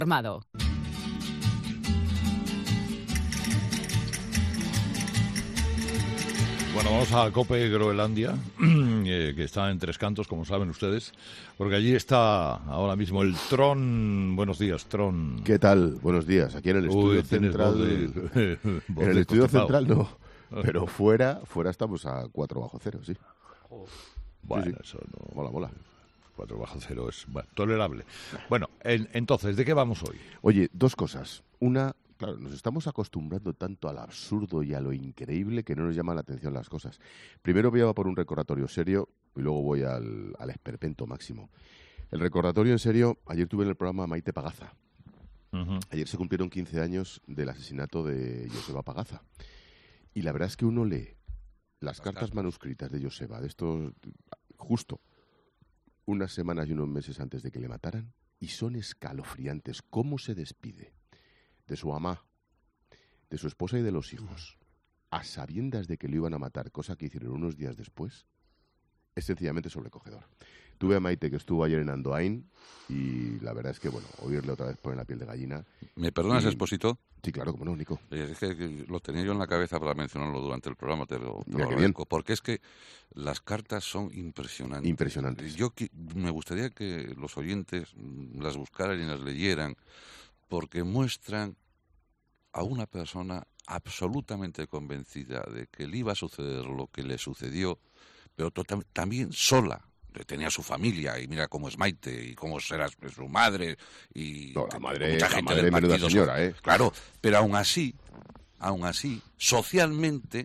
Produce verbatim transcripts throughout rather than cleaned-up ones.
Armado. Bueno, vamos a Cope Groenlandia, eh, que está en Tres Cantos, como saben ustedes, porque allí está ahora mismo el Tron. Buenos días, Tron. ¿Qué tal? Buenos días. Aquí en el estudio Uy, central. De, en el estudio central no, pero fuera, fuera estamos a cuatro bajo cero, sí. Bueno, sí, sí. eso no. Mola, mola. cuatro bajo cero es bueno, tolerable. Bueno, en, entonces, ¿de qué vamos hoy? Oye, dos cosas. Una. Claro, nos estamos acostumbrando tanto al absurdo y a lo increíble que no nos llaman la atención las cosas. Primero voy a por un recordatorio serio y luego voy al, al esperpento máximo. El recordatorio en serio, ayer tuve en el programa Maite Pagaza. Uh-huh. Ayer se cumplieron quince años del asesinato de Joseba Pagaza. Y la verdad es que uno lee las, las cartas, cartas manuscritas de Joseba, de estos justo unas semanas y unos meses antes de que le mataran, y son escalofriantes. ¿Cómo se despide de su mamá, de su esposa y de los hijos, a sabiendas de que lo iban a matar, cosa que hicieron unos días después? Es sencillamente sobrecogedor. Tuve a Maite, que estuvo ayer en Andoain, y la verdad es que, bueno, oírle otra vez poner la piel de gallina. ¿Me perdonas, y... Expósito? Sí, claro, como no, Nico. Es que lo tenía yo en la cabeza para mencionarlo durante el programa, te lo, te Mira, lo qué agradezco, bien. Porque es que las cartas son impresionantes. Impresionantes. Yo que, me gustaría que los oyentes las buscaran y las leyeran, porque muestran a una persona absolutamente convencida de que le iba a suceder lo que le sucedió, pero total, también sola. Tenía su familia, y mira cómo es Maite, y cómo será su madre, y no, la madre, mucha la gente madre del partido. Menuda señora, ¿eh? Claro, pero aún así, aún así, socialmente,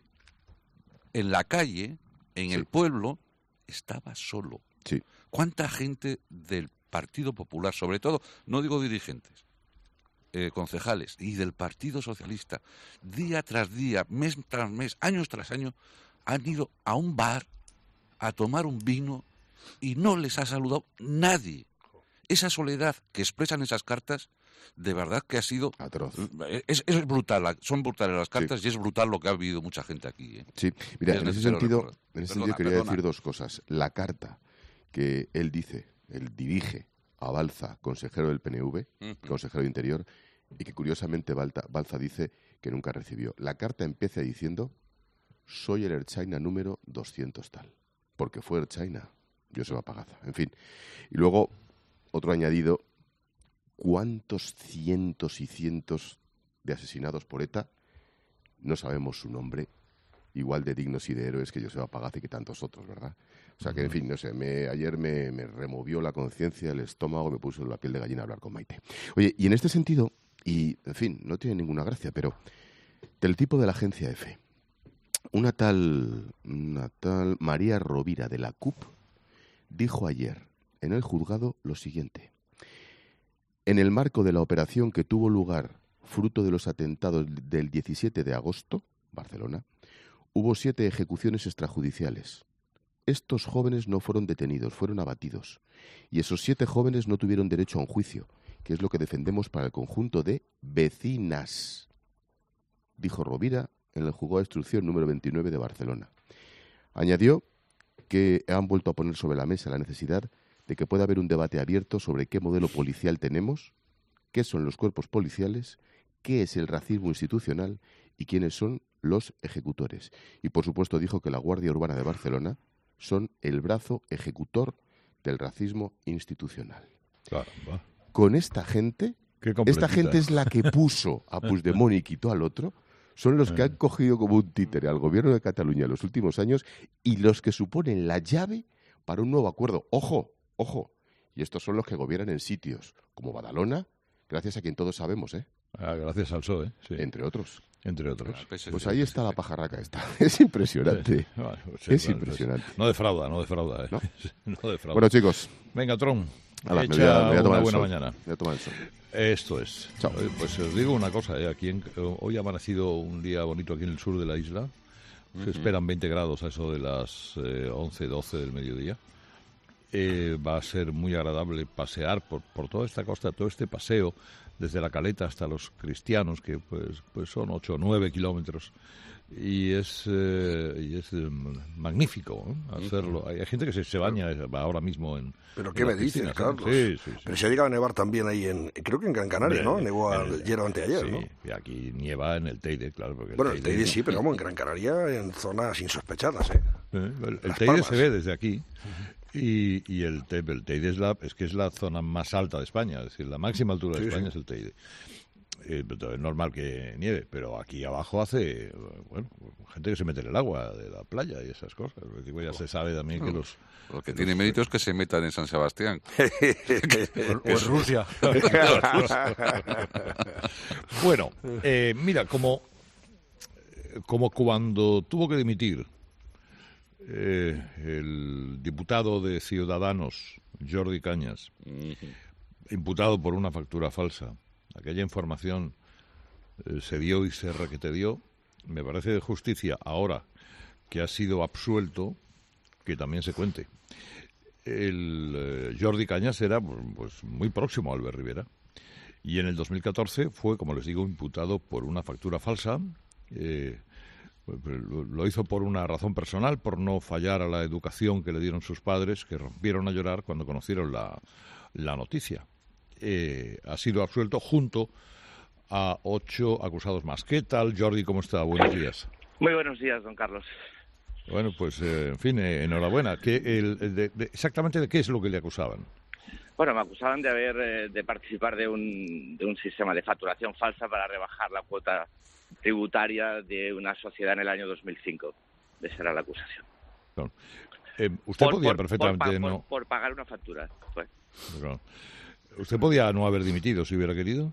en la calle, en sí. el pueblo, estaba solo. Sí. ¿Cuánta gente del Partido Popular, sobre todo, no digo dirigentes, Eh, concejales y del Partido Socialista, día tras día, mes tras mes, años tras año, han ido a un bar a tomar un vino y no les ha saludado nadie? Esa soledad que expresan esas cartas, de verdad que ha sido atroz. Es, es brutal, son brutales las cartas, sí. y es brutal lo que ha vivido mucha gente aquí, ¿eh? Sí, mira, es en ese sentido, recordar. en ese Perdona, sentido quería perdona. decir dos cosas. La carta que él dice, él dirige a Balza, consejero del P N V, uh-huh. consejero de Interior, y que curiosamente Balza, Balza dice que nunca recibió. La carta empieza diciendo: soy el Ertzaina número doscientos tal, porque fue Ertzaina, Joseba Pagaza. En fin, y luego otro añadido: ¿cuántos cientos y cientos de asesinados por ETA? No sabemos su nombre, igual de dignos y de héroes que Joseba Pagaza y que tantos otros, ¿verdad? O sea que, en fin, no sé, me, ayer me, me removió la conciencia, el estómago, me puso la piel de gallina a hablar con Maite. Oye, y en este sentido, y en fin, no tiene ninguna gracia, pero del tipo de la agencia EFE, una tal, una tal María Rovira de la C U P dijo ayer en el juzgado lo siguiente: en el marco de la operación que tuvo lugar fruto de los atentados del diecisiete de agosto, Barcelona, hubo siete ejecuciones extrajudiciales. Estos jóvenes no fueron detenidos, fueron abatidos. Y esos siete jóvenes no tuvieron derecho a un juicio, que es lo que defendemos para el conjunto de vecinas, dijo Rovira en el juzgado de instrucción número veintinueve de Barcelona. Añadió que han vuelto a poner sobre la mesa la necesidad de que pueda haber un debate abierto sobre qué modelo policial tenemos, qué son los cuerpos policiales, qué es el racismo institucional y quiénes son los ejecutores. Y, por supuesto, dijo que la Guardia Urbana de Barcelona son el brazo ejecutor del racismo institucional. Claro, va. Con esta gente, esta gente es la que puso a Puigdemont y quitó al otro, son los que han cogido como un títere al gobierno de Cataluña en los últimos años y los que suponen la llave para un nuevo acuerdo. ¡Ojo! ¡Ojo! Y estos son los que gobiernan en sitios como Badalona, gracias a quien todos sabemos, ¿eh? Ah, gracias al P S O E, sí. Entre otros. Entre otros. Pues ahí está la pajarraca esta. Es impresionante. Sí, bueno, sí, es claro, impresionante. No defrauda, no defrauda. ¿eh? ¿No? no defrauda. Bueno, chicos. Venga, Tron. Ala, echa me voy a, me voy a tomar una el buena sol. mañana. Me voy a tomar el sol. Esto es. Chao. Pues os digo una cosa. ¿eh? Aquí en, hoy ha amanecido un día bonito aquí en el sur de la isla. Se uh-huh. esperan veinte grados a eso de las eh, once, doce del mediodía. Eh, va a ser muy agradable pasear por, por toda esta costa, todo este paseo, desde la Caleta hasta los Cristianos, que pues, pues son ocho o nueve kilómetros, y es eh, y es eh, magnífico, ¿no? Hacerlo. Hay, hay gente que se, se baña ahora mismo en ¿Pero qué en me las dices, piscinas, Carlos? ¿eh? Sí, sí, sí. Pero se ha llegado a nevar también ahí en, creo que en Gran Canaria, ¿no? Nevó ayer o anteayer, sí, ¿no? y aquí nieva en el Teide, claro. Porque Bueno, el Teide, Teide sí, pero vamos, en Gran Canaria en zonas insospechadas, ¿eh? ¿eh? El, el Las Teide Palmas. se ve desde aquí. Y, y el, te, el Teide es, la, es que es la zona más alta de España, es decir, la máxima altura de Sí, España sí. es el Teide. Eh, es normal que nieve, pero aquí abajo hace, bueno, gente que se mete en el agua de la playa y esas cosas. Digo, ya se sabe también que los... Lo que que tiene los- mérito es que se metan en San Sebastián. O, o en Rusia. Bueno, eh, mira, como, como cuando tuvo que dimitir eh, el diputado de Ciudadanos, Jordi Cañas, imputado por una factura falsa, aquella información eh, se dio y se requete dio, me parece de justicia ahora que ha sido absuelto, que también se cuente. El eh, Jordi Cañas era pues muy próximo a Albert Rivera y en el dos mil catorce fue, como les digo, imputado por una factura falsa. Eh, lo, lo hizo por una razón personal, por no fallar a la educación que le dieron sus padres, que rompieron a llorar cuando conocieron la, la noticia. Eh, ha sido absuelto junto a ocho acusados más. ¿Qué tal, Jordi? ¿Cómo está? Buenos días. Muy buenos días, don Carlos. Bueno, pues, eh, en fin, eh, enhorabuena. ¿Qué, el, de, de, exactamente de qué es lo que le acusaban? Bueno, me acusaban de haber eh, de participar de un, de un sistema de facturación falsa para rebajar la cuota tributaria de una sociedad en el año dos mil cinco. Esa era la acusación. Claro. Eh, usted Por- podía por- perfectamente por, pa- no... por, por pagar una factura. Pues. Claro. Usted podía no haber dimitido si hubiera querido.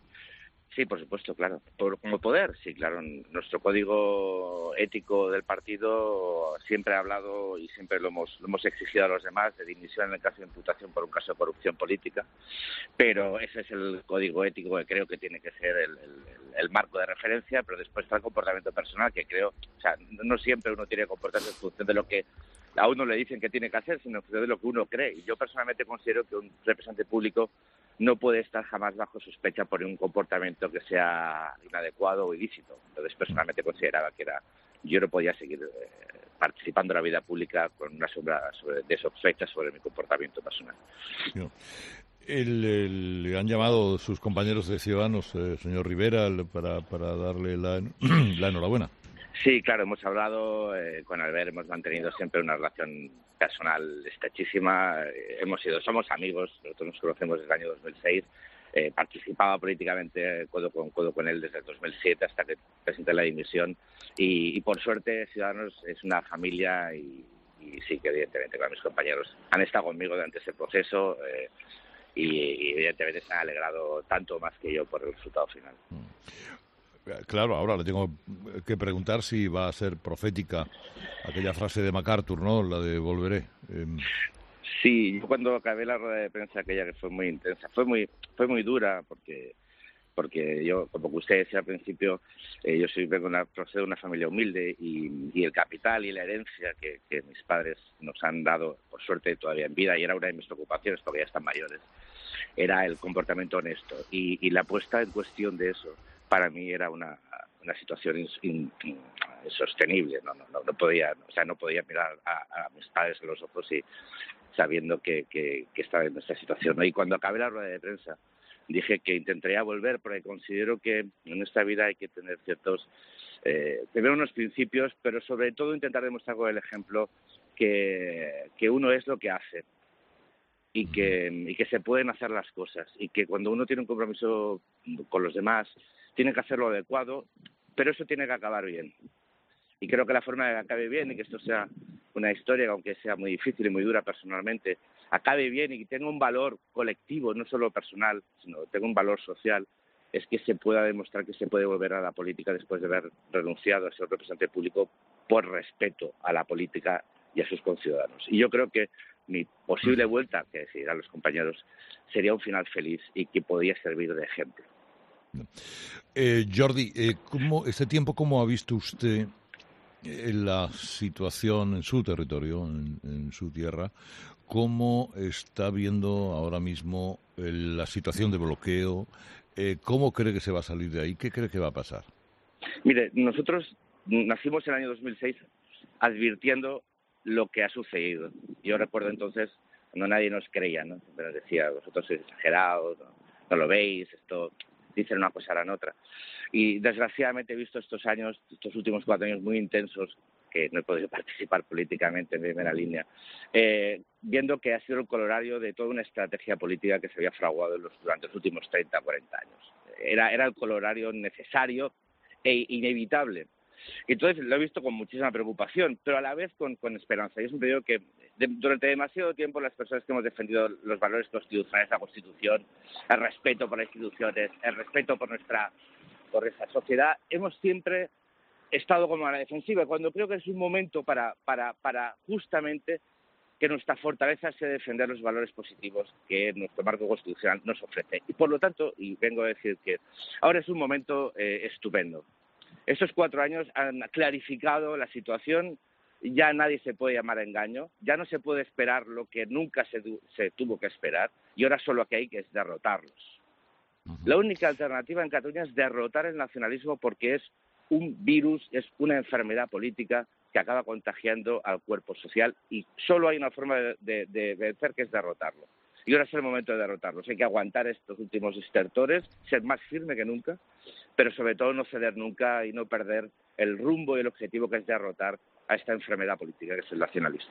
Sí, por supuesto, claro. Por, como poder, sí, claro. Nuestro código ético del partido siempre ha hablado y siempre lo hemos, lo hemos exigido a los demás de dimisión en el caso de imputación por un caso de corrupción política. Pero ese es el código ético que creo que tiene que ser el, el, el marco de referencia, pero después está el comportamiento personal, que creo, o sea, no siempre uno tiene que comportarse en función de lo que a uno le dicen que tiene que hacer, sino en función de lo que uno cree. Y yo personalmente considero que un representante público no puede estar jamás bajo sospecha por un comportamiento que sea inadecuado o ilícito. Entonces, personalmente consideraba que era yo no podía seguir eh, participando en la vida pública con una sombra sobre, de sospecha sobre mi comportamiento personal. No. El, el- le han llamado sus compañeros de Ciudadanos, eh, señor Rivera, el- para, para darle la, la enhorabuena. Sí, claro, hemos hablado eh, con Albert, hemos mantenido siempre una relación personal estrechísima, eh, hemos sido, somos amigos, nosotros nos conocemos desde el año dos mil seis, eh, participaba políticamente codo con codo con él desde el dos mil siete hasta que presenté la dimisión y, y por suerte Ciudadanos es una familia y, y sí que evidentemente con mis compañeros han estado conmigo durante ese proceso eh, y, y evidentemente se han alegrado tanto más que yo por el resultado final. Claro, ahora le tengo que preguntar si va a ser profética aquella frase de MacArthur, ¿no? La de volveré. Eh, Sí, yo cuando acabé la rueda de prensa aquella que fue muy intensa, fue muy fue muy dura porque porque yo, como que usted decía al principio, eh, yo soy vengo una, procedo de una familia humilde y, y el capital y la herencia que, que mis padres nos han dado, por suerte todavía en vida, y era una de mis preocupaciones porque ya están mayores, era el comportamiento honesto y, y la puesta en cuestión de eso para mí era una, una situación in, in, in, insostenible, no, no, no, no podía, o sea, no podía mirar a, a mis padres en los ojos y sabiendo que, que, que estaba en esta situación, ¿no? Y cuando acabé la rueda de prensa dije que intentaría volver porque considero que en esta vida hay que tener ciertos, eh, primero unos principios, pero sobre todo intentar demostrar con el ejemplo que, que uno es lo que hace y que, y que se pueden hacer las cosas y que cuando uno tiene un compromiso con los demás tiene que hacer lo adecuado, pero eso tiene que acabar bien. Y creo que la forma de que acabe bien y que esto sea una historia, aunque sea muy difícil y muy dura personalmente, acabe bien y que tenga un valor colectivo, no solo personal, sino que tenga un valor social, es que se pueda demostrar que se puede volver a la política después de haber renunciado a ser representante público por respeto a la política y a sus conciudadanos. Y yo creo que mi posible vuelta, que decidirán los compañeros, sería un final feliz y que podría servir de ejemplo. Eh, Jordi, eh, ¿cómo, este tiempo cómo ha visto usted la situación en su territorio, en, en su tierra? ¿Cómo está viendo ahora mismo el, la situación de bloqueo? Eh, ¿Cómo cree que se va a salir de ahí? ¿Qué cree que va a pasar? Mire, nosotros nacimos en el año dos mil seis advirtiendo lo que ha sucedido. Yo recuerdo entonces cuando nadie nos creía, ¿no? Pero decía, vosotros sois exagerados, no, no lo veis, esto dicen una cosa harán otra. Y desgraciadamente he visto estos años, estos últimos cuatro años muy intensos, que no he podido participar políticamente en primera línea, eh, viendo que ha sido el colorario de toda una estrategia política que se había fraguado en los, durante los últimos treinta, cuarenta años. Era, era el colorario necesario e inevitable. Y entonces lo he visto con muchísima preocupación, pero a la vez con, con esperanza. Yo siempre digo que de, durante demasiado tiempo las personas que hemos defendido los valores constitucionales, la Constitución, el respeto por las instituciones, el respeto por nuestra, por nuestra sociedad, hemos siempre estado como a la defensiva, cuando creo que es un momento para, para, para justamente que nuestra fortaleza sea defender los valores positivos que nuestro marco constitucional nos ofrece. Y por lo tanto, y vengo a decir que ahora es un momento eh, estupendo. Estos cuatro años han clarificado la situación, ya nadie se puede llamar a engaño, ya no se puede esperar lo que nunca se, se tuvo que esperar, y ahora solo que hay que es derrotarlos. Uh-huh. La única alternativa en Cataluña es derrotar el nacionalismo porque es un virus, es una enfermedad política que acaba contagiando al cuerpo social y solo hay una forma de, de, de vencer que es derrotarlo. Y ahora es el momento de derrotarlos. Hay que aguantar estos últimos estertores, ser más firme que nunca, pero sobre todo no ceder nunca y no perder el rumbo y el objetivo que es derrotar a esta enfermedad política que es el nacionalismo.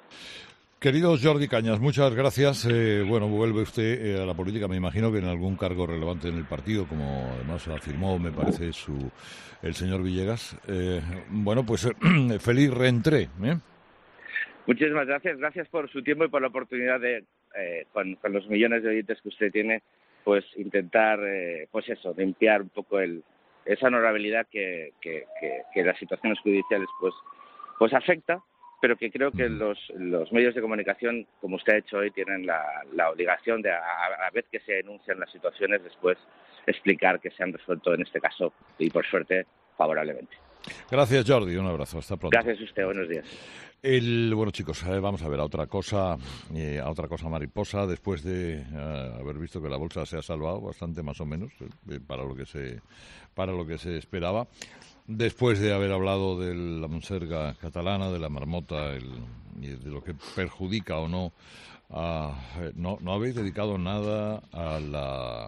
Querido Jordi Cañas, muchas gracias. Eh, bueno, vuelve usted eh, a la política, me imagino que en algún cargo relevante en el partido, como además afirmó, me parece, su el señor Villegas. Eh, bueno, pues eh, feliz reentré. ¿eh? Muchísimas gracias. Gracias por su tiempo y por la oportunidad de, eh, con, con los millones de oyentes que usted tiene, pues intentar, eh, pues eso, limpiar un poco el, esa honorabilidad que, que, que, que las situaciones judiciales pues, pues afecta, pero que creo que los, los medios de comunicación, como usted ha hecho hoy, tienen la, la obligación de, a, a la vez que se denuncian las situaciones, después explicar que se han resuelto en este caso, y por suerte, favorablemente. Gracias, Jordi. Un abrazo. Hasta pronto. Gracias a usted. Buenos días. El, bueno, chicos, eh, vamos a ver a otra cosa, eh, a otra cosa mariposa, después de eh, haber visto que la bolsa se ha salvado bastante, más o menos, eh, para lo que se, para lo que se esperaba. Después de haber hablado de la monserga catalana, de la marmota, el, y de lo que perjudica o no, a, eh, no, no habéis dedicado nada a la,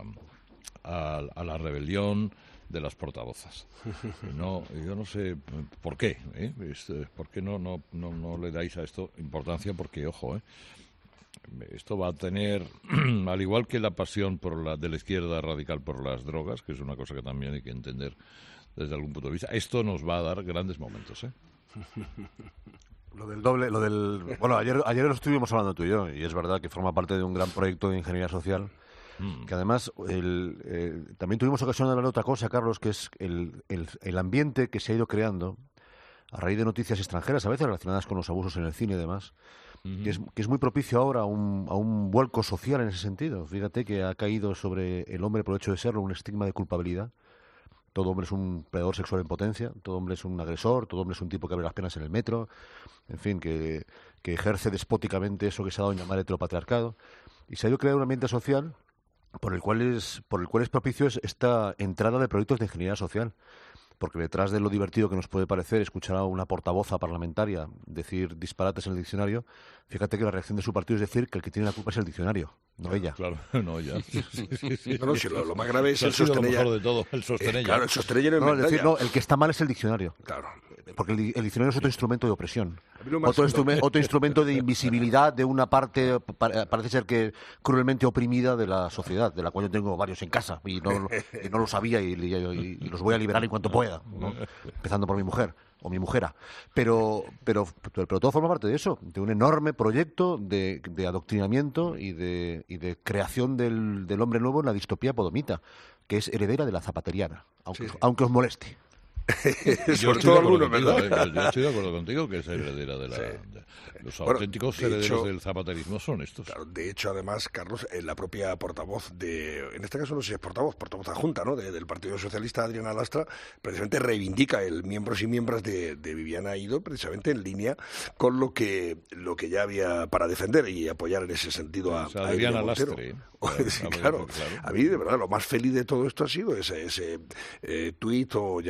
a, a la rebelión de las portavozas. No, yo no sé por qué, ¿eh? ¿Por qué no, no, no, no le dais a esto importancia? Porque, ojo, ¿eh? Esto va a tener, al igual que la pasión por la de la izquierda radical por las drogas, que es una cosa que también hay que entender desde algún punto de vista, esto nos va a dar grandes momentos, ¿eh? Lo del doble, lo del... Bueno, ayer, ayer lo estuvimos hablando tú y yo, y es verdad que forma parte de un gran proyecto de ingeniería social, mm. que además el, eh, también tuvimos ocasión de hablar de otra cosa, Carlos, que es el, el, el ambiente que se ha ido creando a raíz de noticias extranjeras, a veces relacionadas con los abusos en el cine y demás, mm-hmm. que, es, que es muy propicio ahora a un, a un vuelco social en ese sentido. Fíjate que ha caído sobre el hombre, por el hecho de serlo, un estigma de culpabilidad. Todo hombre es un predador sexual en potencia, todo hombre es un agresor, todo hombre es un tipo que abre las piernas en el metro, en fin, que, que ejerce despóticamente eso que se ha dado en llamar heteropatriarcado. Y se ha ido creando un ambiente social por el cual es, por el cual es propicio esta entrada de proyectos de ingeniería social. Porque detrás de lo divertido que nos puede parecer escuchar a una portavoza parlamentaria decir disparates en el diccionario, fíjate que la reacción de su partido es decir que el que tiene la culpa es el diccionario, no ella. Claro, no ella. Sí, sí, sí, sí. No, no, si lo, lo más grave es el sostener. Lo mejor de todo, el sostener. Eh, claro, el sostener no, no, es decir, no, el que está mal es el diccionario. Claro. Porque el, el diccionario es otro instrumento de opresión. Más, otro, instrume, otro instrumento de invisibilidad de una parte, parece ser que cruelmente oprimida de la sociedad, de la cual yo tengo varios en casa y no, y no lo sabía y, y, y los voy a liberar en cuanto pueda, ¿no? Empezando por mi mujer o mi mujera. Pero, pero, pero, pero todo forma parte de eso, de un enorme proyecto de, de adoctrinamiento y de, y de creación del, del hombre nuevo en la distopía podomita, que es heredera de la zapateriana, aunque, sí. aunque os moleste. Sobre todo algunos, ¿verdad? ¿eh? Yo estoy de acuerdo contigo que es heredera de la... Sí. De, los bueno, auténticos de herederos hecho, del zapaterismo son estos. Claro, de hecho, además, Carlos, eh, la propia portavoz de... En este caso no sé si es portavoz, portavoz adjunta, ¿no? De, del Partido Socialista, Adriana Lastra, precisamente reivindica el miembros y miembros de, de Viviana Ido, precisamente en línea con lo que lo que ya había para defender y apoyar en ese sentido a, o sea, a Adriana Lastre. Sí, claro. claro. A mí, de verdad, lo más feliz de todo esto ha sido ese, ese eh, tuit o llamaré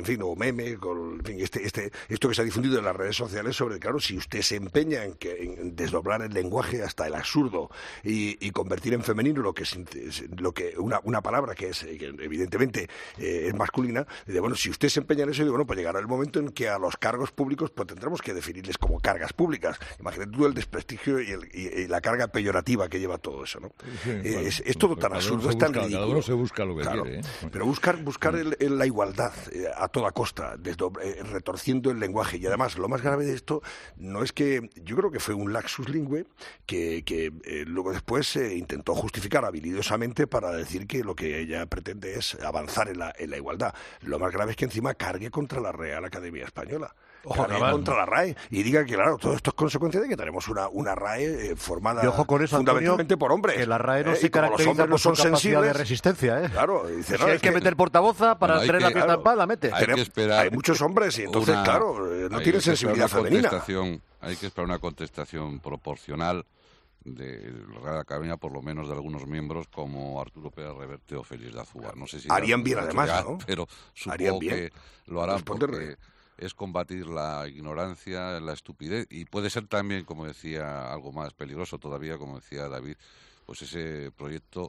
en fin, o meme, con, en fin, este, este, esto que se ha difundido en las redes sociales sobre, claro, si usted se empeña en, que, en desdoblar el lenguaje hasta el absurdo y, y convertir en femenino lo que es, lo que una, una palabra que es que evidentemente eh, es masculina, de, bueno, si usted se empeña en eso, digo, bueno, pues llegará el momento en que a los cargos públicos pues tendremos que definirles como cargas públicas. Imagínate tú el desprestigio y, el, y, y la carga peyorativa que lleva todo eso, ¿no? Sí, eh, bueno, es, es todo tan absurdo, es tan busca, ridículo. Cada uno se busca lo que claro, quiere, ¿eh? Pero buscar, buscar el, el, la igualdad eh, a toda costa, desdoble, eh, retorciendo el lenguaje. Y además, lo más grave de esto no es que, yo creo que fue un laxus lingüe que, que eh, luego después se eh, intentó justificar habilidosamente para decir que lo que ella pretende es avanzar en la, en la igualdad. Lo más grave es que encima cargue contra la Real Academia Española. Ojo, contra la RAE y diga que, claro, todo esto es consecuencia de que tenemos una, una RAE eh, formada ojo con eso, fundamentalmente Antonio, por hombres. Que la RAE no eh, se caracteriza por su capacidad sensibles, de resistencia, ¿eh? Claro, dice, si no, hay que, que meter portavoza para bueno, tener que, la fiesta claro, en paz, la mete. Hay, que esperar hay muchos hombres y entonces, una, claro, no tiene sensibilidad femenina. Hay que esperar una contestación proporcional de la Real Academia, por lo menos de algunos miembros como Arturo Pérez Reverte o Félix de Azúa. No sé si harían bien, además, ya, ¿no? Pero supongo harían bien que lo harán responderle. Porque es combatir la ignorancia, la estupidez, y puede ser también, como decía, algo más peligroso todavía, como decía David, pues ese proyecto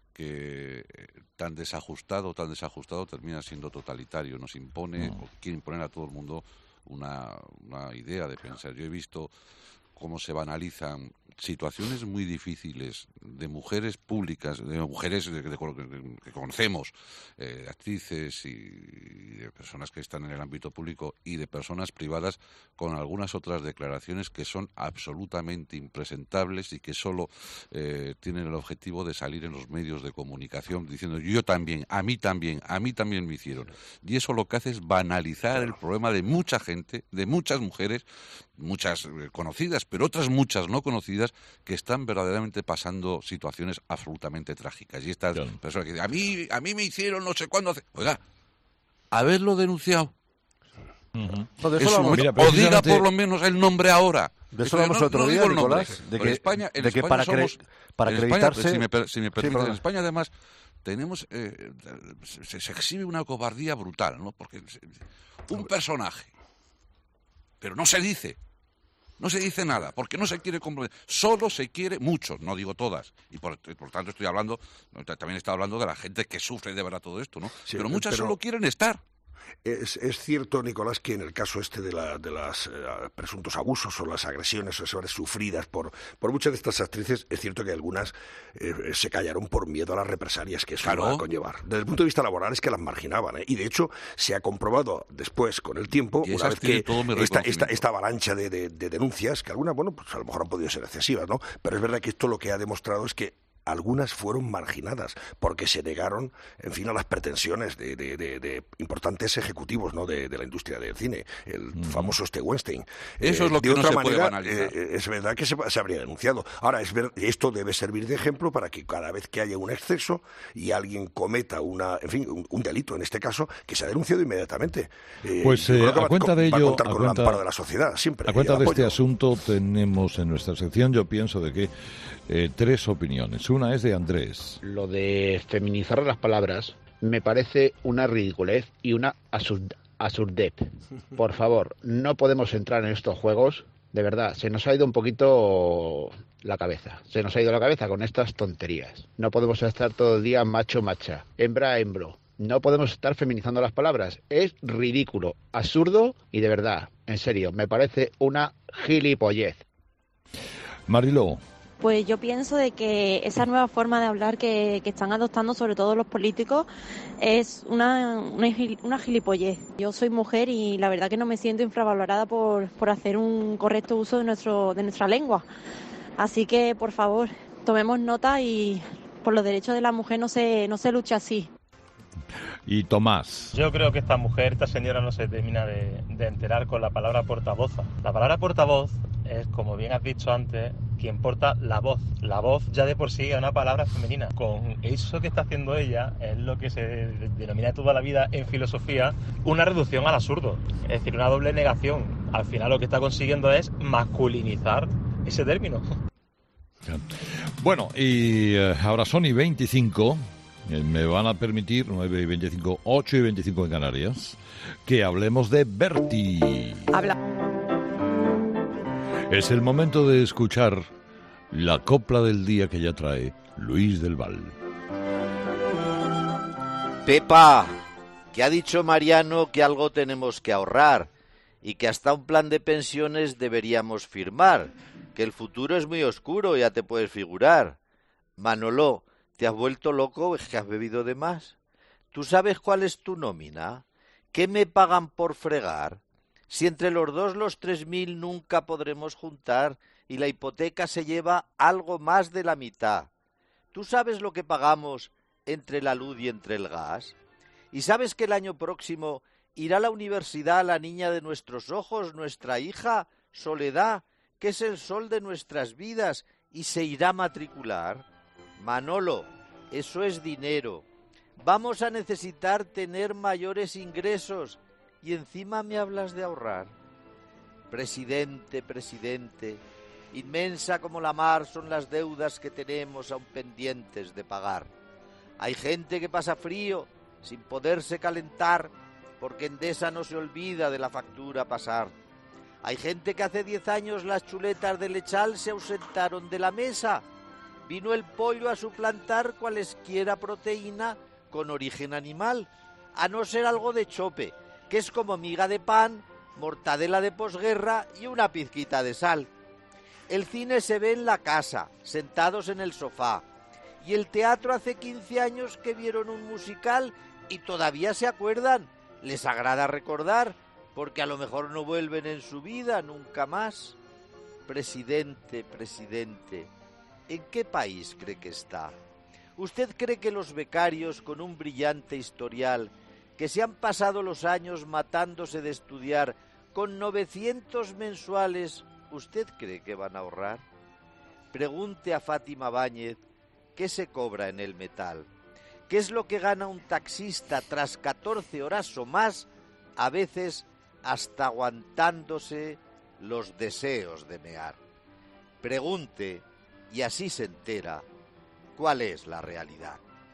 que tan desajustado, tan desajustado termina siendo totalitario, nos impone, o quiere imponer a todo el mundo una, una idea de pensar. Yo he visto cómo se banalizan situaciones muy difíciles de mujeres públicas, de mujeres de, de, de, que conocemos, eh, actrices y, y de personas que están en el ámbito público y de personas privadas, con algunas otras declaraciones que son absolutamente impresentables y que solo eh, tienen el objetivo de salir en los medios de comunicación diciendo yo también, a mí también, a mí también me hicieron. Y eso lo que hace es banalizar el problema de mucha gente, de muchas mujeres, muchas eh, conocidas, pero otras muchas no conocidas, que están verdaderamente pasando situaciones absolutamente trágicas. Y estas claro. personas que dicen, a mí, a mí me hicieron no sé cuándo hace... Oiga, haberlo denunciado. Uh-huh. No, de eso Mira, o diga por lo menos el nombre ahora. De eso hablamos no, otro no día, digo Nicolás, de que, España, en de que España para, somos, cre para en acreditarse... España, si me, per si me permite, sí, en España además tenemos eh, se, se exhibe una cobardía brutal, ¿no? Porque un personaje, pero no se dice. No se dice nada, porque no se quiere comprometer. Solo se quiere, muchos, no digo todas. Y por, por tanto estoy hablando, también estoy hablando de la gente que sufre de verdad todo esto, ¿no? Sí, pero muchas pero... solo quieren estar. Es, es cierto, Nicolás, que en el caso este de, la, de los eh, presuntos abusos o las agresiones sufridas por, por muchas de estas actrices, es cierto que algunas eh, se callaron por miedo a las represalias que eso claro. iba a conllevar. Desde el punto de vista laboral es que las marginaban, ¿eh? Y de hecho se ha comprobado después, con el tiempo, y una vez que esta, esta, esta avalancha de, de, de denuncias, que algunas, bueno, pues a lo mejor han podido ser excesivas, ¿no? Pero es verdad que esto lo que ha demostrado es que algunas fueron marginadas porque se negaron, en fin, a las pretensiones de, de, de, de importantes ejecutivos, ¿no? de, de la industria del cine, el uh-huh. famoso este Weinstein. Eso eh, es lo que de no otra se manera, puede banalizar. Eh, es verdad que se, se habría denunciado. Ahora, es ver, esto debe servir de ejemplo para que cada vez que haya un exceso y alguien cometa una, en fin, un, un delito, en este caso, que se ha denunciado inmediatamente. Eh, pues eh, a cuenta de ello, va a contar a con cuenta, el amparo de la sociedad, siempre. A cuenta de este asunto tenemos en nuestra sección, yo pienso de que eh, tres opiniones. Una es de Andrés. Lo de feminizar las palabras me parece una ridiculez y una absurd absurdez. Por favor, no podemos entrar en estos juegos. De verdad, se nos ha ido un poquito la cabeza. Se nos ha ido la cabeza con estas tonterías. No podemos estar todo el día macho, macha, hembra, hembro. No podemos estar feminizando las palabras. Es ridículo, absurdo y de verdad, en serio, me parece una gilipollez. Mariló. Pues yo pienso de que esa nueva forma de hablar que, que están adoptando sobre todo los políticos es una, una, una gilipollez. Yo soy mujer y la verdad que no me siento infravalorada por, por hacer un correcto uso de, nuestro, de nuestra lengua. Así que, por favor, tomemos nota y por los derechos de la mujer no se, no se lucha así. Y Tomás. Yo creo que esta mujer, esta señora no se termina de, de enterar con la palabra portavoza. La palabra portavoz es, como bien has dicho antes, quien porta la voz. La voz ya de por sí es una palabra femenina. Con eso que está haciendo ella es lo que se denomina toda la vida en filosofía una reducción al absurdo. Es decir, una doble negación. Al final lo que está consiguiendo es masculinizar ese término. Bueno, y eh, ahora son y veinticinco. eh, me van a permitir, nueve y veinticinco, ocho y veinticinco en Canarias, que hablemos de Berti. Habla. Es el momento de escuchar la copla del día que ya trae Luis del Val. Pepa, que ha dicho Mariano que algo tenemos que ahorrar y que hasta un plan de pensiones deberíamos firmar, que el futuro es muy oscuro, ya te puedes figurar. Manolo, ¿te has vuelto loco? ¿Es que has bebido de más? ¿Tú sabes cuál es tu nómina? ¿Qué me pagan por fregar? Si entre los dos los tres mil nunca podremos juntar y la hipoteca se lleva algo más de la mitad. ¿Tú sabes lo que pagamos entre la luz y entre el gas? ¿Y sabes que el año próximo irá a la universidad la niña de nuestros ojos, nuestra hija, Soledad, que es el sol de nuestras vidas, y se irá a matricular? Manolo, eso es dinero. Vamos a necesitar tener mayores ingresos y encima me hablas de ahorrar. Presidente, presidente, inmensa como la mar son las deudas que tenemos aún pendientes de pagar. Hay gente que pasa frío sin poderse calentar porque Endesa no se olvida de la factura a pasar. Hay gente que hace diez años las chuletas de lechal se ausentaron de la mesa. Vino el pollo a suplantar cualesquiera proteína con origen animal, a no ser algo de chope, que es como miga de pan, mortadela de posguerra y una pizquita de sal. El cine se ve en la casa, sentados en el sofá, y el teatro hace quince años que vieron un musical y todavía se acuerdan. Les agrada recordar, porque a lo mejor no vuelven en su vida nunca más. Presidente, presidente, ¿en qué país cree que está? ¿Usted cree que los becarios con un brillante historial, que se han pasado los años matándose de estudiar, con novecientos mensuales, ¿usted cree que van a ahorrar? Pregunte a Fátima Báñez qué se cobra en el metal. ¿Qué es lo que gana un taxista tras catorce horas o más, a veces hasta aguantándose los deseos de mear? Pregunte, y así se entera, cuál es la realidad.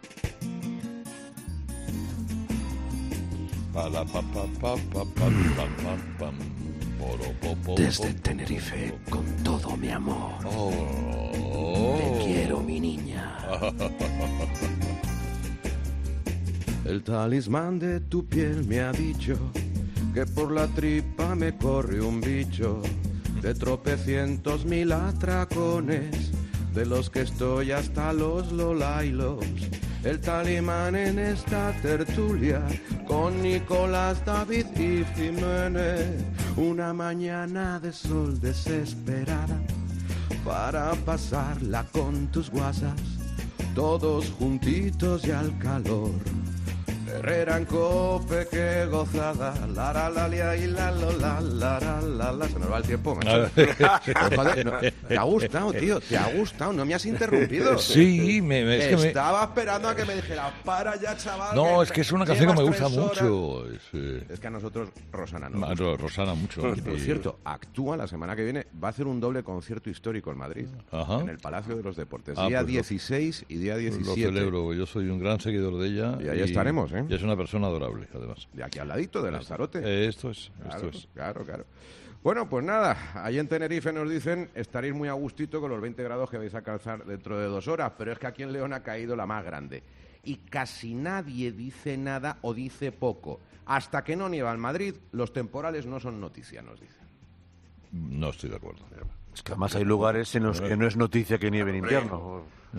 Desde Tenerife, con todo mi amor. Oh. Te quiero, mi niña. El talismán de tu piel me ha dicho que por la tripa me corre un bicho de tropecientos mil atracones, de los que estoy hasta los lolailos. El talismán en esta tertulia con Nicolás, David y Jiménez. Una mañana de sol desesperada para pasarla con tus guasas, todos juntitos y al calor. Herrera en cope, qué gozada. La la la la y la la la la la la. Se nos va el tiempo, macho. Joder, no, ¿te ha gustado, tío? ¿Te ha gustado? ¿No me has interrumpido? Sí, me, me, es que me... Estaba esperando a que me dijera, para ya, chaval. No, es que es una canción que me gusta horas. mucho. Es, eh... es que a nosotros, Rosana, no. Ma, Rosana mucho. Por y... cierto, actúa la semana que viene, va a hacer un doble concierto histórico en Madrid. Ajá. En el Palacio de los Deportes. Ah, día pues dieciséis lo... y día diecisiete. Lo celebro, yo soy un gran seguidor de ella. Y ahí y... estaremos, ¿eh? Y es una persona adorable, además. De aquí al ladito, de Lanzarote. Eh, esto es, claro, esto es. Claro, claro. Bueno, pues nada, ahí en Tenerife nos dicen estaréis muy a gustito con los veinte grados que vais a calzar dentro de dos horas, pero es que aquí en León ha caído la más grande. Y casi nadie dice nada o dice poco. Hasta que no nieva en Madrid, los temporales no son noticia, nos dicen. No estoy de acuerdo. Es que además hay lugares en los que no es noticia que nieve en invierno.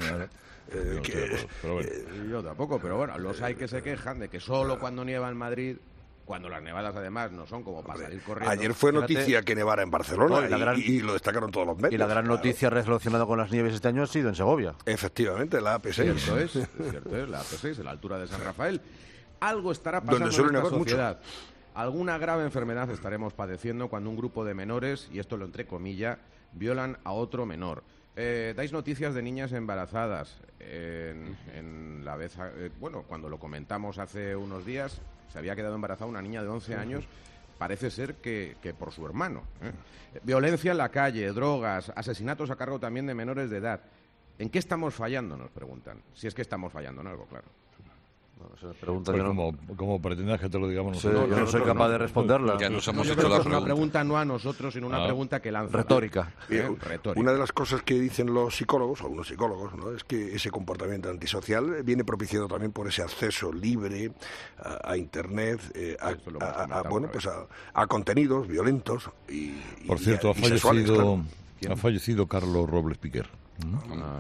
Eh, que, pero bueno. eh, yo tampoco, pero bueno, los hay que se quejan de que solo cuando nieva en Madrid, cuando las nevadas además no son como para salir corriendo. Ayer fue noticia Fíjate, que nevara en Barcelona no, y, gran, y, y lo destacaron todos los medios. Y la gran claro. noticia relacionada con las nieves este año ha sido en Segovia. Efectivamente, la A P seis. Cierto es, cierto es, la A P seis, en la altura de San Rafael. Algo estará pasando en esta sociedad. Mucho. Alguna grave enfermedad estaremos padeciendo cuando un grupo de menores, y esto lo entre comillas, violan a otro menor. Eh, dais noticias de niñas embarazadas. En, en la vez, eh, bueno, cuando lo comentamos hace unos días, se había quedado embarazada una niña de once años. Parece ser que, que por su hermano. ¿eh? Violencia en la calle, drogas, asesinatos a cargo también de menores de edad. ¿En qué estamos fallando? Nos preguntan. Si es que estamos fallando en algo, claro. No, esa pregunta pues yo como, no... como pretendas que te lo digamos Sí, nosotros. yo no soy capaz de responderla. Ya nos hemos Yo hecho creo la que es una pregunta. pregunta no a nosotros, sino una Ah. pregunta que lanza. Retórica. Eh, Retórica. Una de las cosas que dicen los psicólogos, o algunos psicólogos, ¿no? es que ese comportamiento antisocial viene propiciado también por ese acceso libre a, a Internet, eh, a, Esto lo hemos a- a- comentado bueno, una pues a, a contenidos violentos y, y- Por cierto, y ha sexuales, fallecido, claro. ha fallecido Carlos Robles Piquer, ¿no? Ah,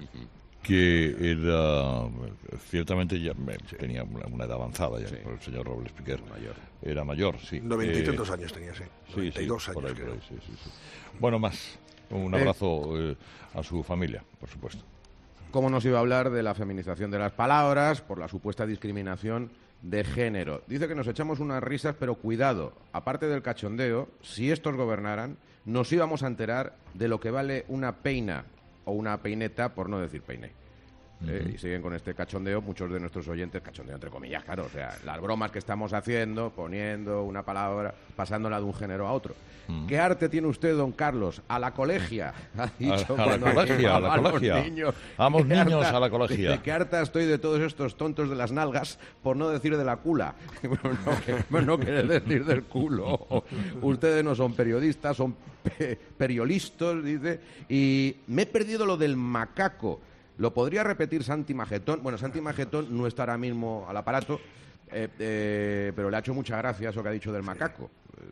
que era, ciertamente ya me- tenía una, una edad avanzada ya, por el señor Robles Piquer. Mayor. Era mayor, sí. Noventa y Eh, tantos años tenía, sí. Sí, Noventa y sí, dos por años, ahí, por creo. ahí, sí, sí, sí. Bueno, más. Un Eh, abrazo eh, a su familia, por supuesto. ¿Cómo nos iba a hablar de la feminización de las palabras por la supuesta discriminación de género? Dice que nos echamos unas risas, pero cuidado, aparte del cachondeo, si estos gobernaran, nos íbamos a enterar de lo que vale una peina o una peineta, por no decir peine. Eh, Ujú. y siguen con este cachondeo muchos de nuestros oyentes, cachondeo entre comillas, claro, o sea, las bromas que estamos haciendo, poniendo una palabra, pasándola de un género a otro. Mm. ¿Qué arte tiene usted, don Carlos? A la colegia, ha dicho a la cuando colegia, a la animaba los colegia. niños. Vamos, Qué niños, harta- a la colegia. dice, qué harta estoy de todos estos tontos de las nalgas, por no decir de la cula. Bueno, no, que- bueno, no quiere decir del culo. Ustedes no son periodistas, son pe- periolistas, dice. Y me he perdido lo del macaco. ¿Lo podría repetir Santi Magetón? Bueno, Santi Magetón no está ahora mismo al aparato, eh, eh, pero le ha hecho mucha gracia eso que ha dicho del macaco.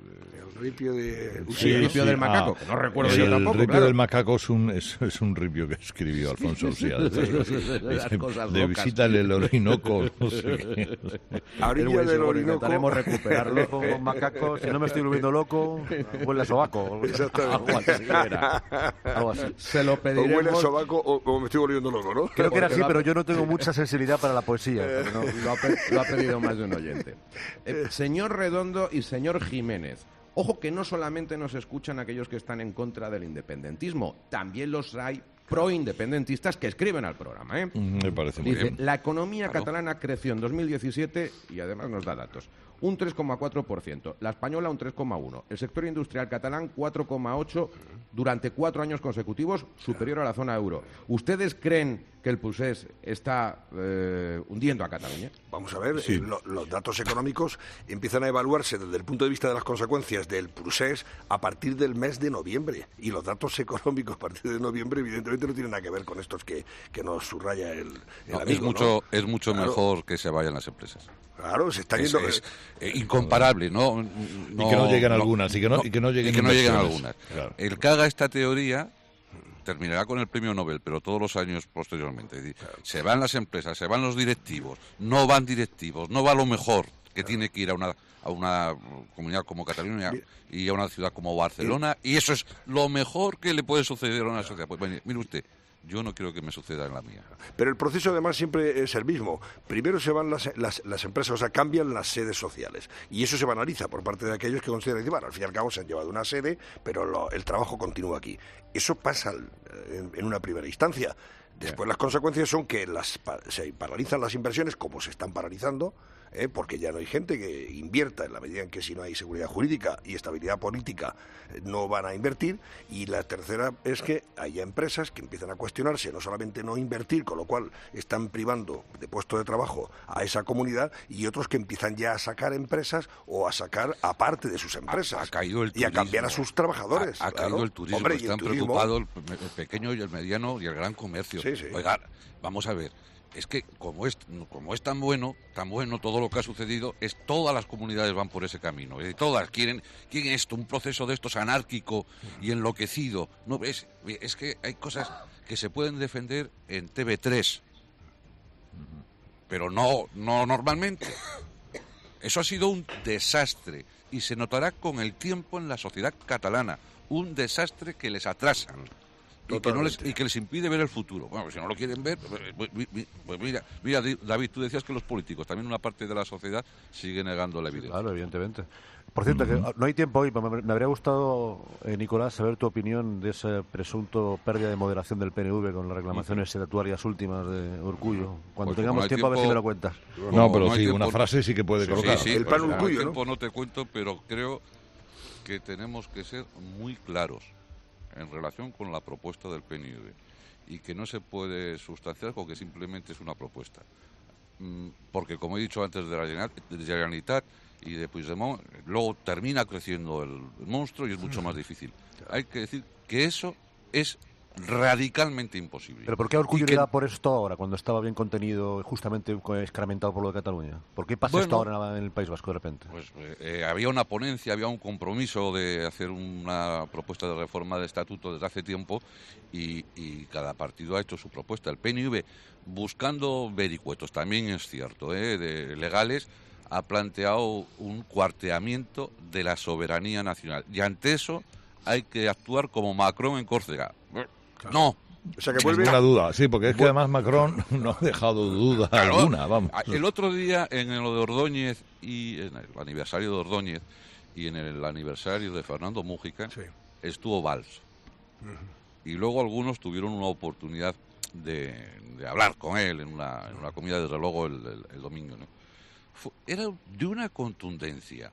El ripio de... Sí, el ripio del macaco, Ah, que no recuerdo el, yo tampoco, El ripio claro. del macaco es un, es, es un ripio que escribió Alfonso Ursía. De, De las de- cosas de locas. visita al Orinoco, no sé qué. A orilla Es buenísimo, del bueno, Orinoco. intentaremos recuperarlo. Con macaco, si no me estoy volviendo loco, huele a sobaco. Algo así era. Algo así. Se lo O huele a pediremos. sobaco o, o me estoy volviendo loco, ¿no? Creo que era Porque así, lo ha- pero yo no tengo mucha sensibilidad para la poesía. porque no- Lo ha, pe- lo ha pedido más de un oyente. Eh, señor Redondo y señor Jiménez, ojo que no solamente nos escuchan aquellos que están en contra del independentismo, también los hay pro-independentistas que escriben al programa. ¿eh? Me parece muy Dice, bien. la economía Claro. catalana creció en dos mil diecisiete y además nos da datos. Un tres coma cuatro por ciento, la española un tres coma uno por ciento, el sector industrial catalán cuatro coma ocho por ciento durante cuatro años consecutivos, superior a la zona euro. ¿Ustedes creen que el Pusés está eh, hundiendo a Cataluña? Vamos a ver, Sí. eh, lo- los datos económicos empiezan a evaluarse desde el punto de vista de las consecuencias del procés a partir del mes de noviembre. Y los datos económicos a partir de noviembre, evidentemente, no tienen nada que ver con estos que, que nos subraya el, el No, amigo, es mucho, ¿no? es mucho Claro. mejor que se vayan las empresas. Claro, se está Es, yendo... es, eh, incomparable, ¿no? Y que no lleguen algunas, y que no- y que no lleguen y que no lleguen inversiones. algunas. Claro. El que haga esta teoría terminará con el premio Nobel, pero todos los años posteriormente. Es decir, se van las empresas, se van los directivos, no van directivos, no va lo mejor que tiene que ir a una a una comunidad como Cataluña y a una ciudad como Barcelona, y eso es lo mejor que le puede suceder a una sociedad. Pues mire, mire usted, yo no quiero que me suceda en la mía. Pero el proceso además siempre es el mismo. Primero se van las, las, las empresas, o sea, cambian las sedes sociales. Y eso se banaliza por parte de aquellos que consideran que, bueno, al fin y al cabo se han llevado una sede, pero lo- el trabajo continúa aquí. Eso pasa al- en, en una primera instancia. Después las consecuencias son que las, pa- se paralizan las inversiones, como se están paralizando, ¿eh? porque ya no hay gente que invierta en la medida en que si no hay seguridad jurídica y estabilidad política eh, no van a invertir. Y la tercera es que haya empresas que empiezan a cuestionarse, no solamente no invertir, con lo cual están privando de puesto de trabajo a esa comunidad, y otros que empiezan ya a sacar empresas o a sacar a parte de sus empresas Ha, ha caído el y a turismo. cambiar a sus trabajadores. Ha, ha claro. caído el turismo. Hombre, y el Están turismo- preocupados el, el pequeño y el mediano y el gran comercio. Sí, sí. Oiga, vamos a ver. Es que como es, como es tan bueno, tan bueno todo lo que ha sucedido, es todas las comunidades van por ese camino. Es decir, todas quieren, quieren esto, un proceso de estos anárquico y enloquecido. No es, es que hay cosas que se pueden defender en T V tres, pero no, no normalmente. Eso ha sido un desastre y se notará con el tiempo en la sociedad catalana. Un desastre que les atrasa y que, no les, y que les impide ver el futuro. Bueno, si no lo quieren ver, pues, pues, pues mira, mira, David, tú decías que los políticos, también una parte de la sociedad, sigue negando la evidencia. Claro, evidentemente. Por cierto, que no hay tiempo hoy, pero me, me habría gustado, eh, Nicolás, saber tu opinión de ese presunto pérdida de moderación del P N V con las reclamaciones estatuarias últimas de Urkullo. Cuando Pues tengamos como no hay tiempo, a ver si tiempo- me lo cuentas. No, pero hay sí, tiempo- una frase sí que puede Sí, colocar. sí, El pues, pan como Urkullo, hay ¿no? tiempo no te cuento, pero creo que tenemos que ser muy claros en relación con la propuesta del P N V. y que no se puede sustanciar con que simplemente es una propuesta. Porque, como he dicho antes de la Generalitat y de Puigdemont, luego termina creciendo el monstruo y es mucho más difícil. Hay que decir que eso es radicalmente imposible. ¿Pero por qué Urkullu le da por esto ahora, cuando estaba bien contenido y justamente escarmentado por lo de Cataluña? ¿Por qué pasa bueno, esto ahora en el País Vasco de repente? Pues eh, había una ponencia, había un compromiso de hacer una propuesta de reforma de estatuto desde hace tiempo y, y cada partido ha hecho su propuesta. El P N V, buscando vericuetos, también es cierto, eh, de legales, ha planteado un cuarteamiento de la soberanía nacional. Y ante eso hay que actuar como Macron en Córcega. No. O sea que vuelve ninguna duda, sí, porque es que además Macron no ha dejado duda claro, alguna, vamos. El otro día, en lo de Ordóñez y en el aniversario de Ordóñez y en el aniversario de Fernando Mújica, sí. estuvo Valls. Uh-huh. Y luego algunos tuvieron una oportunidad de, de hablar con él en una, en una comida, desde luego, el, el, el domingo, ¿no? Fue, era de una contundencia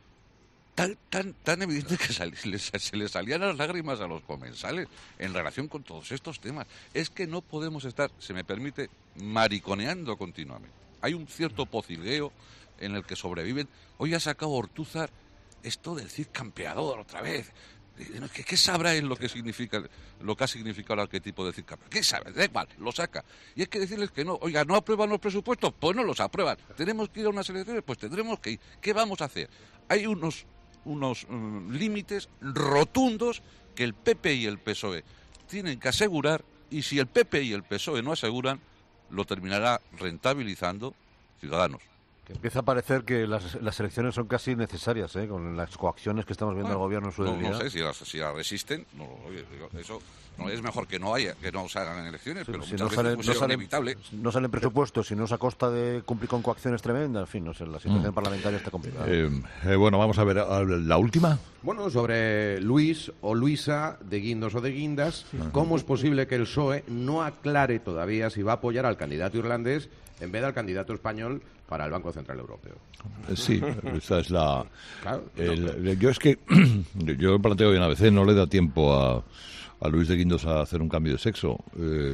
tan tan tan evidente que sal, se, les, se les salían las lágrimas a los comensales en relación con todos estos temas. Es que no podemos estar, se me permite, mariconeando continuamente. Hay un cierto pocilgueo en el que sobreviven. Hoy ha sacado Ortúzar esto del Cid campeador otra vez. ¿Qué, qué sabrá él lo que significa, lo que ha significado el arquetipo de Cid campeador? ¿Qué sabe? Da igual, lo saca. Y hay que decirles que no. Oiga, ¿no aprueban los presupuestos? Pues no los aprueban. ¿Tenemos que ir a unas elecciones? Pues tendremos que ir. ¿Qué vamos a hacer? Hay unos unos um, límites rotundos que el P P y el P S O E tienen que asegurar, y si el P P y el P S O E no aseguran, lo terminará rentabilizando Ciudadanos. Que empieza a parecer que las, las elecciones son casi necesarias, ¿eh? Con las coacciones que estamos viendo al gobierno en su no, debilidad. No sé si las, si las resisten, no, oye, eso no es mejor que no haya, que no se hagan elecciones, sí, pero si muchas no veces salen, pues no es salen, inevitable. No salen presupuestos, si no es a costa de cumplir con coacciones tremendas, en fin, no sé, la situación mm. parlamentaria está complicada. Eh, eh, bueno, vamos a ver la última. Bueno, sobre Luis o Luisa, de Guindos o de Guindas, uh-huh. ¿cómo es posible que el P S O E no aclare todavía si va a apoyar al candidato irlandés en vez del candidato español para el Banco Central Europeo? Sí, esa es la... Claro, el, no, yo es que, yo planteo hoy en A B C, no le da tiempo a... a Luis de Guindos a hacer un cambio de sexo. Eh,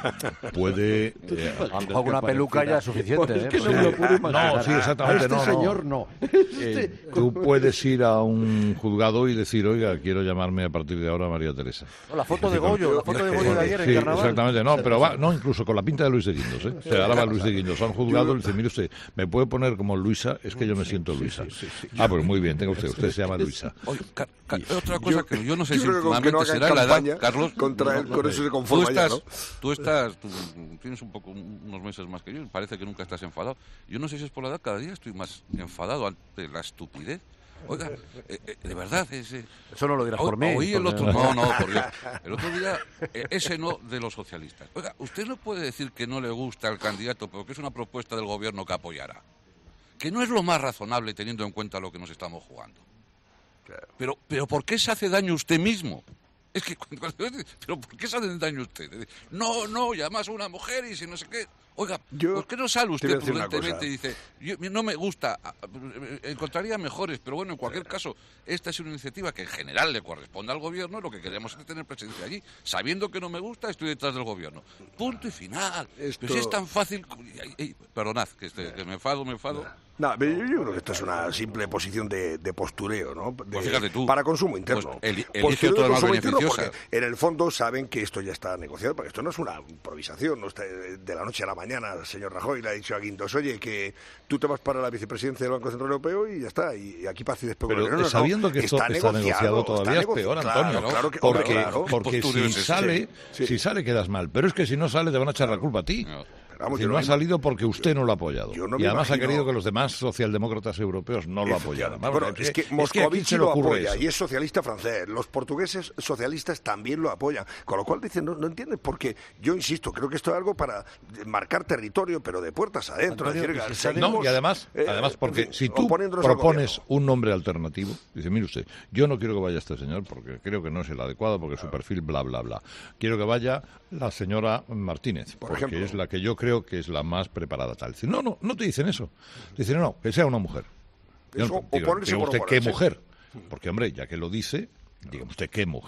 puede... Eh, con una peluca ya es suficiente. Pues es que ¿eh? no me lo puedo imaginar. No, sí, exactamente. A este no, señor no. no. Eh, tú puedes ir a un juzgado y decir, oiga, quiero llamarme a partir de ahora María Teresa. La foto de Goyo, la foto de Goyo de ayer en sí, Carnaval. Exactamente, no, pero va, no, incluso con la pinta de Luis de Guindos, ¿eh? O sea, ahora va Luis de Guindos a un juzgado y dice, mire usted, ¿me puede poner como Luisa? Es que yo me siento Luisa. Sí, sí, sí, sí. Ah, pues muy bien, tenga usted, usted se llama Luisa. Oye, Car Car otra cosa yo, que yo no sé yo si últimamente no será la edad, Carlos. Contra no, él, no, con no, eso se conforma tú estás, ya, ¿no? Tú estás, tú tienes un poco, unos meses más que yo, y parece que nunca estás enfadado. Yo no sé si es por la edad, cada día estoy más enfadado ante la estupidez. Oiga, eh, eh, de verdad, ese... Eso no lo dirás o, por mí. Oí el otro, no, no, por Dios. El otro día, eh, ese no de los socialistas. Oiga, usted no puede decir que no le gusta al candidato porque es una propuesta del gobierno que apoyará. Que no es lo más razonable teniendo en cuenta lo que nos estamos jugando. Claro. Pero, pero ¿por qué se hace daño usted mismo? Es que, ¿pero por qué se hace daño usted? No, no, llamas a una mujer y si no sé qué. Oiga, yo ¿por qué no sale usted prudentemente y dice, yo, no me gusta, encontraría mejores, pero bueno, en cualquier caso, esta es una iniciativa que en general le corresponde al gobierno, lo que queremos es tener presencia allí. Sabiendo que no me gusta, estoy detrás del gobierno. Punto y final. Esto... Pero si es tan fácil... Perdonad, que, este, que me enfado, me enfado... No, yo, yo creo que esto es una simple posición de, de postureo, ¿no? De, pues fíjate tú. Para consumo interno. Pues el, elige otras más beneficiosas. En el fondo saben que esto ya está negociado, porque esto no es una improvisación, no está de la noche a la mañana. El señor Rajoy le ha dicho a Guindos, oye, que tú te vas para la vicepresidencia del Banco Central Europeo y ya está, y aquí paz y después. Pero no, no, sabiendo que está esto está negociado todavía está es peor, claro, Antonio. Claro que, porque claro. porque si sale, sí, sí. si sale quedas mal, pero es que si no sale te van a echar la culpa a ti. No. Vamos, no, no ha salido porque usted no lo ha apoyado. No y además imagino... ha querido que los demás socialdemócratas europeos no lo apoyaran. Vamos, bueno, es que, que Moscovici es que lo apoya eso. Y es socialista francés. Los portugueses socialistas también lo apoyan. Con lo cual dicen, no, no entiendes, porque yo insisto, creo que esto es algo para marcar territorio, pero de puertas adentro. Antonio, es decir, si salimos, no, y además, eh, además porque en fin, si tú propones un nombre alternativo, dice, mire usted, yo no quiero que vaya este señor porque creo que no es el adecuado, porque su perfil, bla, bla, bla. Quiero que vaya la señora Martínez, Por porque ejemplo, es la que yo creo que es la más preparada tal. Dice, no, no, no te dicen eso. Dicen, no, que sea una mujer. Eso, no, o digo, ponerse digo por usted, fuera, ¿qué sí. mujer? Porque, hombre, ya que lo dice, diga usted, ¿qué mujer?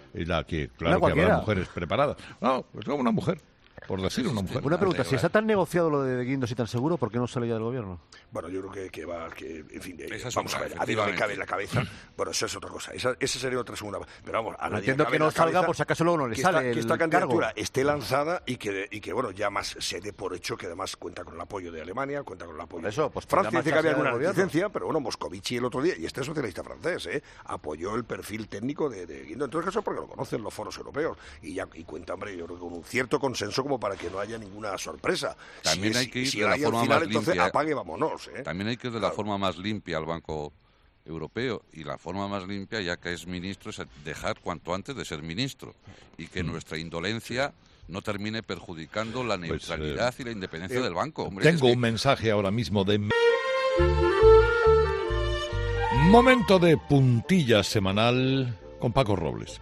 la que, claro, que habrá mujeres preparadas. No, pues como una mujer. Por decir una mujer. Una pregunta, si está tan negociado lo de Guindos y tan seguro, ¿por qué no sale ya del gobierno? Bueno, yo creo que, que va, que, en fin, eh, Esa es vamos otra, a ver, a Dios le cabe en la cabeza. Bueno, esa es otra cosa, esa, esa sería otra segunda. Pero vamos, a nadie entiendo le cabe que en no la salga, cabeza por si acaso luego no le que sale esta, el que esta candidatura cargo. esté lanzada y que, y que, bueno, ya más se dé por hecho que además cuenta con el apoyo de Alemania, cuenta con el apoyo por eso, pues de Francia. Dice que había alguna gobierno. reticencia, pero bueno, Moscovici el otro día, y este es socialista francés, ¿eh? apoyó el perfil técnico de, de Guindos. Entonces, eso porque lo conocen los foros europeos. Y ya y cuenta, hombre, yo creo que con un cierto consenso como para que no haya ninguna sorpresa. También si, hay que ir si de la hay forma al final, más entonces limpia. apague, vámonos. ¿eh? También hay que ir de la Claro. forma más limpia al Banco Europeo. Y la forma más limpia, ya que es ministro, es dejar cuanto antes de ser ministro. Y que nuestra indolencia no termine perjudicando la neutralidad Pues, eh, y la independencia eh, del banco. Hombre, tengo es que... un mensaje ahora mismo de... Momento de puntilla semanal con Paco Robles.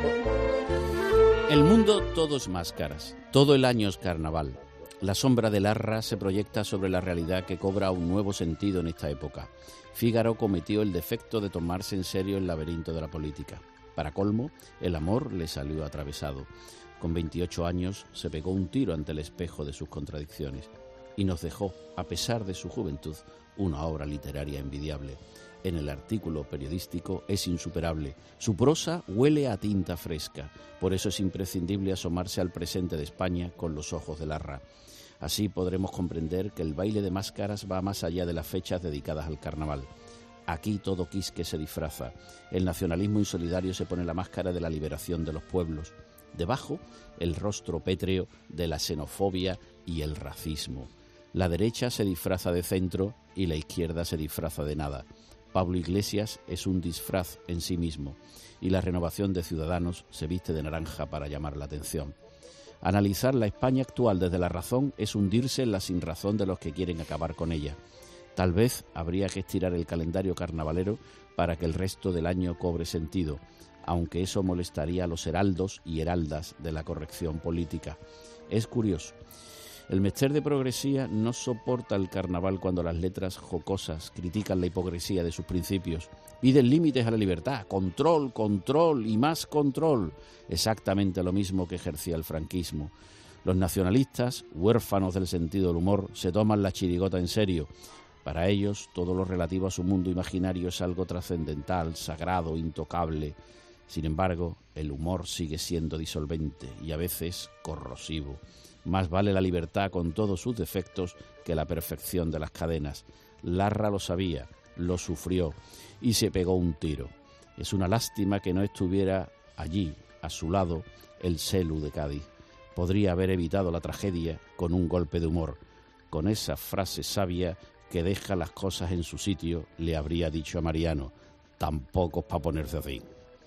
El mundo todo es máscaras, todo el año es carnaval. La sombra del Arra se proyecta sobre la realidad que cobra un nuevo sentido en esta época. Fígaro cometió el defecto de tomarse en serio el laberinto de la política. Para colmo, el amor le salió atravesado. Con veintiocho años se pegó un tiro ante el espejo de sus contradicciones y nos dejó, a pesar de su juventud, una obra literaria envidiable. En el artículo periodístico es insuperable. Su prosa huele a tinta fresca. Por eso es imprescindible asomarse al presente de España con los ojos del Arra. Así podremos comprender que el baile de máscaras va más allá de las fechas dedicadas al carnaval. Aquí todo quisque se disfraza. El nacionalismo insolidario se pone la máscara de la liberación de los pueblos. Debajo, el rostro pétreo de la xenofobia y el racismo. La derecha se disfraza de centro y la izquierda se disfraza de nada. Pablo Iglesias es un disfraz en sí mismo y la renovación de Ciudadanos se viste de naranja para llamar la atención. Analizar la España actual desde la razón es hundirse en la sinrazón de los que quieren acabar con ella. Tal vez habría que estirar el calendario carnavalero para que el resto del año cobre sentido, aunque eso molestaría a los heraldos y heraldas de la corrección política. Es curioso. El mester de progresía no soporta el carnaval cuando las letras jocosas critican la hipocresía de sus principios. Piden límites a la libertad, control, control y más control. Exactamente lo mismo que ejercía el franquismo. Los nacionalistas, huérfanos del sentido del humor, se toman la chirigota en serio. Para ellos, todo lo relativo a su mundo imaginario es algo trascendental, sagrado, intocable. Sin embargo, el humor sigue siendo disolvente y a veces corrosivo. Más vale la libertad con todos sus defectos que la perfección de las cadenas. Larra lo sabía, lo sufrió y se pegó un tiro. Es una lástima que no estuviera allí, a su lado, el Selu de Cádiz. Podría haber evitado la tragedia con un golpe de humor. Con esa frase sabia que deja las cosas en su sitio, le habría dicho a Mariano, tampoco es para ponerse así.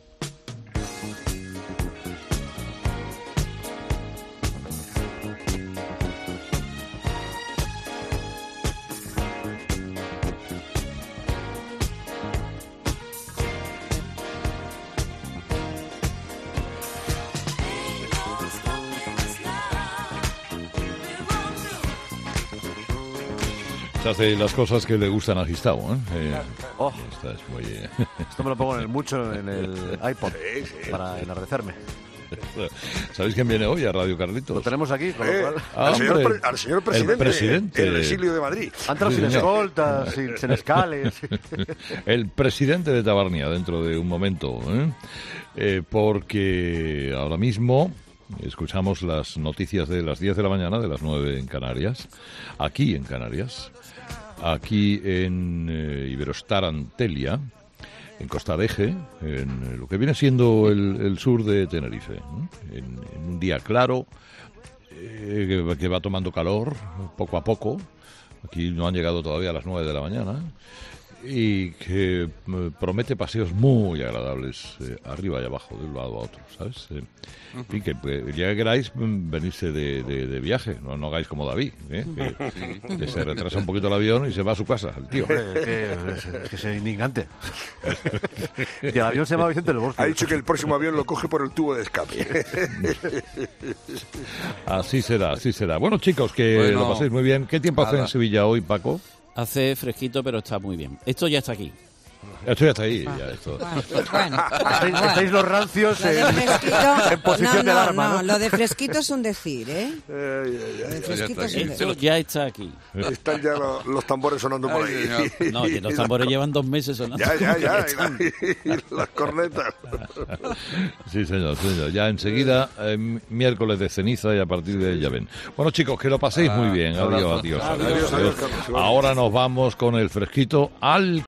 Estas de las cosas que le gustan a Gistavo, ¿eh? eh oh, esta es muy... Esto me lo pongo en el mucho en el iPod sí, sí, para sí. enardecerme. ¿Sabéis quién viene hoy a Radio Carlitos? Lo tenemos aquí, con eh, lo cual... al, señor pre, al señor presidente, el presidente el exilio de Madrid. Ha entrado sí, sin escoltas, sin, sin escales. El presidente de Tabarnia, dentro de un momento, ¿eh? Eh, porque ahora mismo... escuchamos las noticias de las diez de la mañana, de las nueve en Canarias, aquí en Canarias, aquí en eh, Iberostar Antelia, en Costa de Eje, en lo que viene siendo el, el sur de Tenerife, ¿eh? en, en un día claro, eh, que, que va tomando calor poco a poco, aquí no han llegado todavía a las nueve de la mañana, y que eh, promete paseos muy agradables eh, arriba y abajo, de un lado a otro, ¿sabes? Eh, uh-huh. Y que pues, ya queráis venirse de, de, de viaje, no, no hagáis como David, ¿eh? que, sí. que se retrasa un poquito el avión y se va a su casa, el tío. Hombre, es, que, es, es que es indignante. Y el avión se llama Vicente del Bosque. Ha dicho que el próximo avión lo coge por el tubo de escape. Así será, así será. Bueno, chicos, que bueno, lo paséis muy bien. ¿Qué tiempo nada. hace en Sevilla hoy, Paco? Hace fresquito, pero está muy bien. Esto ya está aquí. Esto ya está ahí. Ya, esto. Bueno, pues bueno, bueno, Estáis, bueno. estáis los rancios Lo de en, fresquito- en posición no, de no, alarma, no, ¿no? lo de fresquito es un decir, ¿eh? Ay, ay, Lo de ay, fresquito es un aquí. decir. Esto ya está aquí. ay. Están ya lo- los tambores sonando por Ay, ahí. señor. No, que los tambores llevan dos meses sonando. Ya, ya, ya. y la- y las cornetas. Sí, señor, sí, señor. Ya enseguida, eh, miércoles de ceniza y a partir de ahí ya ven. Bueno, chicos, que lo paséis muy bien. Adiós, adiós. adiós, Adiós, adiós, Carlos. Ahora nos vamos con el fresquito al